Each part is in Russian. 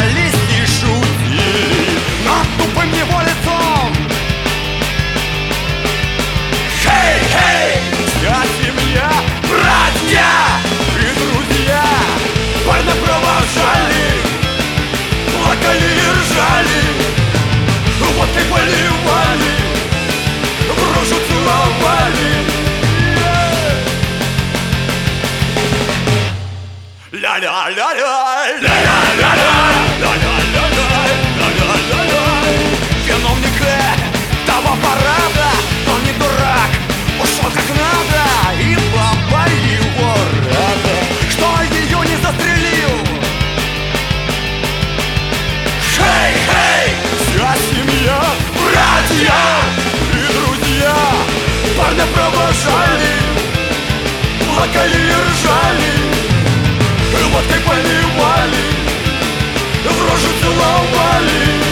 смеялись и шутили над тупым его лицом. Хей, вся семья, братья и друзья парня провожали, плакали и ржали, водкой поливали, в рожу целовали. Виновник того парада, он не дурак, ушел как надо, и папа его рада, что ее не застрелил. Хей, вся семья, братья и друзья парня провожали, плакали и ржали, водкой поливали, в рожу целовали.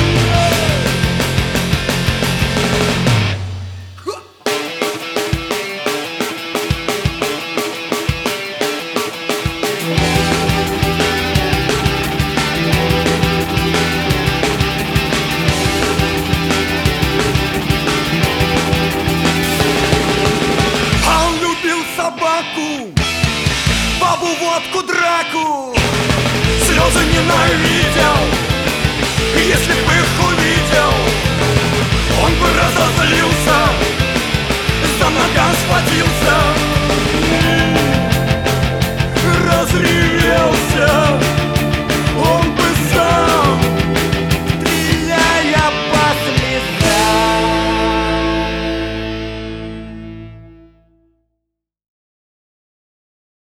Он любил собаку, бабу, водку, драку, слезы ненавидел. Если бы их увидел, он бы разозлился